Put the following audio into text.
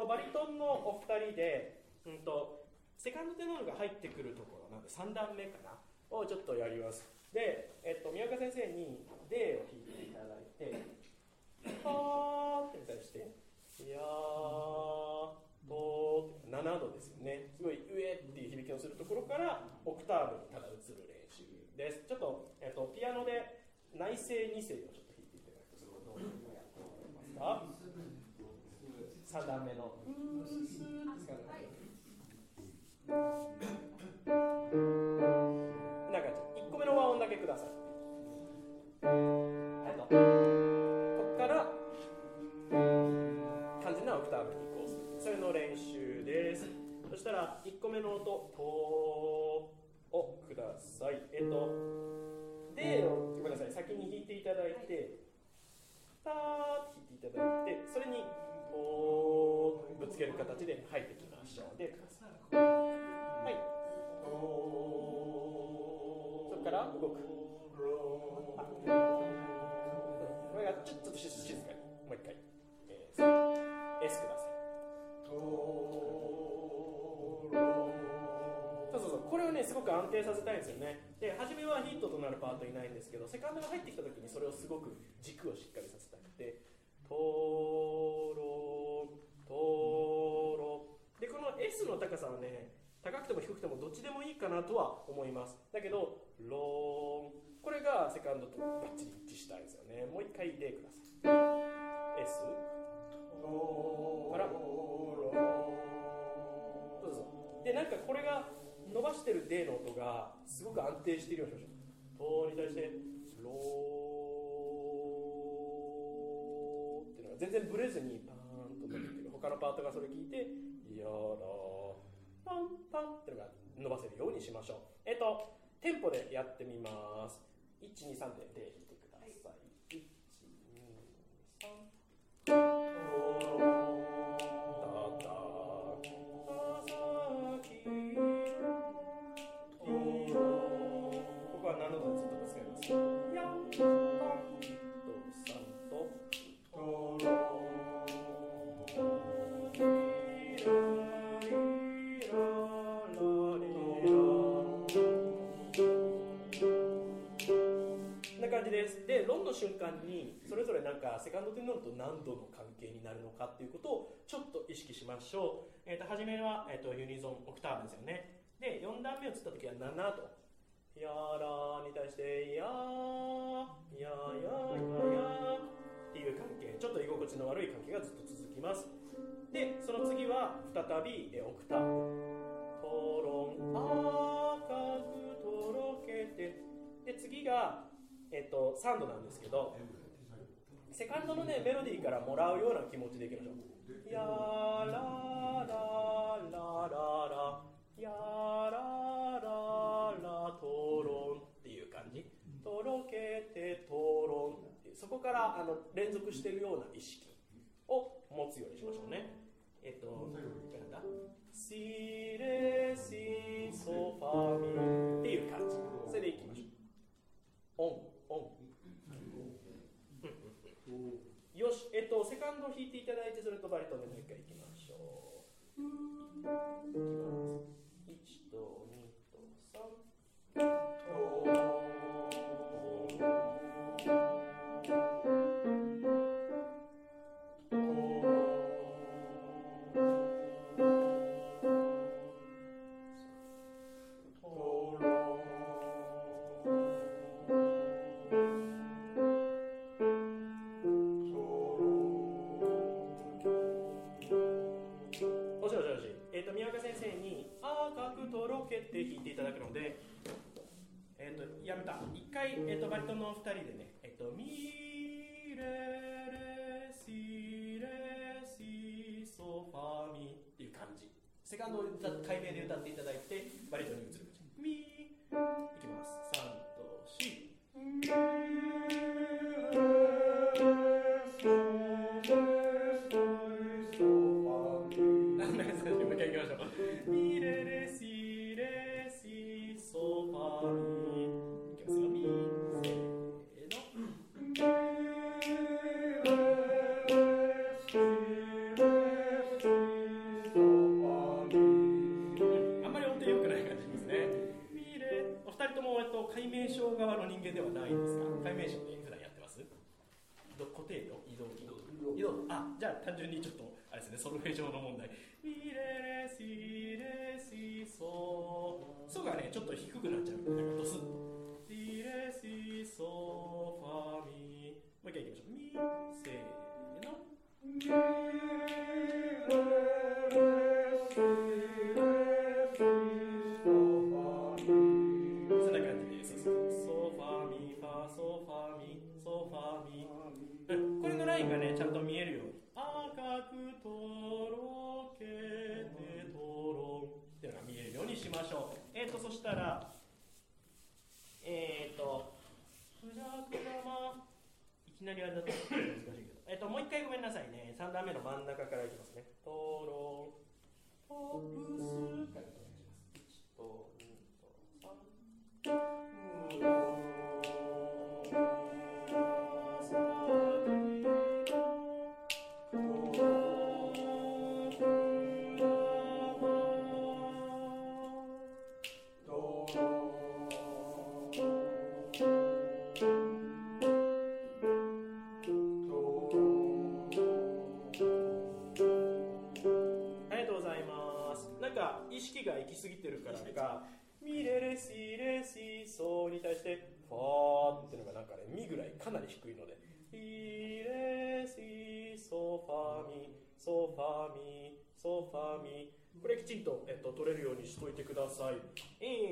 バリトンのお二人で、セカンドテノールが入ってくるところなんで3段目かなをちょっとやります。で、宮岡先生に D を弾いていただいて、パーって対して、いやーと7度ですよね。すごい上っていう響きをするところからオクターブにただ移る練習です。ちょっと、ピアノで内声2声をちょっと弾いていただくとどうやってもらえますか。3段目のうーすーですかね。こんな感じ。1個目の和音だけください。ここから肝心なオクターブに移行する。それの練習です。そしたら1個目の音トをください。D をごめんなさい、先に弾いていただいて、ターって弾いていただいて、それにぶつける形で入ってきましょう。でください。はい。そこから動く。これがちょっと静かにもう一回、S ください。そうこれをねすごく安定させたいんですよね。で初めはヒットとなるパートいないんですけど、セカンドが入ってきた時にそれをすごく軸をしっかりさせたくて、トロトロで、この S の高さはね高くても低くてもどっちでもいいかなとは思います。だけどローン、これがセカンドとバッチリ一致したいですよね。もう一回でください。 S からそうで、なんかこれが伸ばしてる D の音がすごく安定しているようにしましょう。トに対してローっていうのが全然ブレずにパーンと伸びてる。他のパートがそれ聞いてやらパンパンっていうのが伸ばせるようにしましょう。テンポでやってみます。1、2、3で D 弾いてください。1、2、3ここは何度でずっとぶつけます。ヤンパンと3とトロリラリララリラこんな感じです。で、ロンの瞬間にそれぞれなんかセカンドテノールと何度の関係になるのかっていうことをちょっと意識しましょう。初めは、ユニゾンオクターブですよね。で、4段目をつったときは7度。やらに対してやーややややっていう関係、ちょっと居心地の悪い関係がずっと続きます。で、その次は再びオクターブ。トロン赤くとろけて。で、次が、3度なんですけど、セカンドのねメロディーからもらうような気持ちでいきましょう。やらららららやらららとろんっていう感じ。とろけてとろんっていう、そこから連続しているような意識を持つようにしましょうね。なんだシレシソファミっていう感じ。それでいきましょう。オンオンよし、セカンドを弾いていただいて、それとバリトンでもう一回いきましょう。いきます。1と2と3宮岡先生に赤くとろけて弾いていただくので、やめた。一回、バリトンの2人でね、ミレレシレシソファミっていう感じ。セカンドを改名で歌っていただいて、バリトンに移る感じ。ミいきます。3と4。ミレレシレシソファミ。もう一回いきましょう。ミレレシレシソファミ。いきますよ。ミせーの。ミレレシレシじゃあ単純にちょっとあれですね、ソルフェ上の問題。ミレレシレシソソがねちょっと低くなっちゃう、なんかドスッとリレシソファミ、もう一回いきましょう。ミせーのミレレシレシソファミ、そんな感じで、そうソファミファソファミソファミ、これのラインがねちゃんと見えるように、赤くとろけてとろっていうのが見えるようにしましょう。そしたらくらくらま、いきなりあれだと難しいけど、もう一回ごめんなさいね。3段目の真ん中からいきますね。とろポップスからお願いします。1と2と3、意識が行き過ぎてるからか、ミレレシレシソに対してファーっていうのがなんかね、ミぐらいかなり低いので、リレシソファミソファミソファミ、これきちんと、取れるようにしといてください。